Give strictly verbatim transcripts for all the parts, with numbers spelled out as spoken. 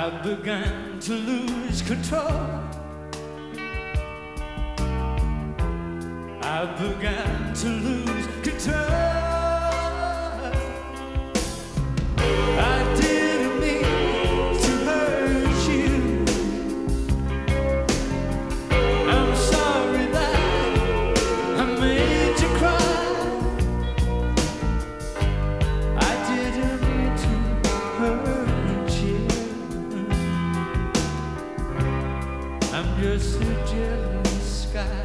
I began to lose control. I began to lose control. I didn't mean to hurt you. I'm sorry that I made you cry. I didn't mean to hurt you. I'm just a jealous guy.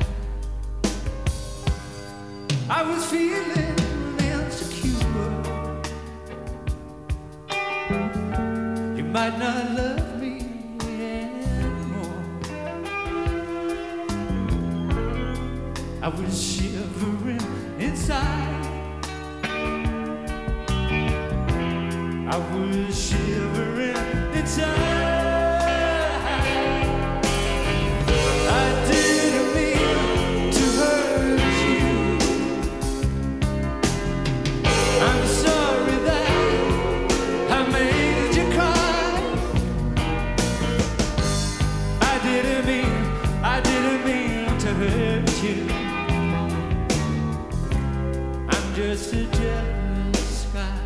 I was feeling insecure. You might not love me anymore. I was shivering inside. I was shivering inside. I'm just a jealous guy.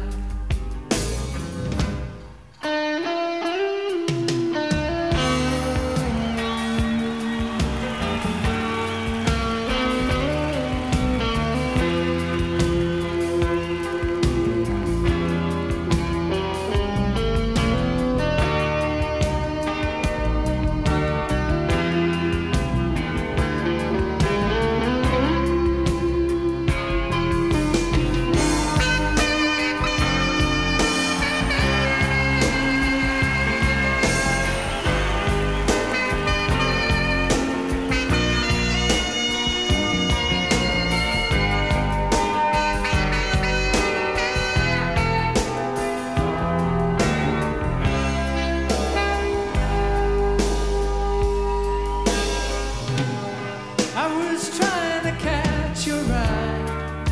I was trying to catch your eye.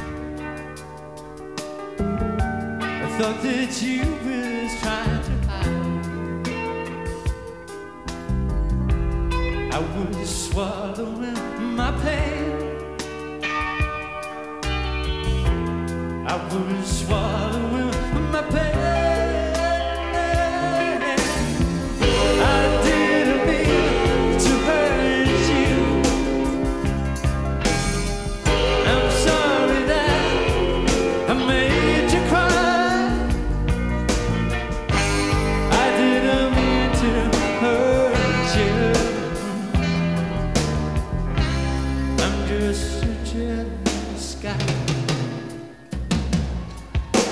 I thought that you was trying to hide. I was swallowing my pain. I was swallowing my pain. Just a jealous guy.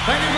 Thank you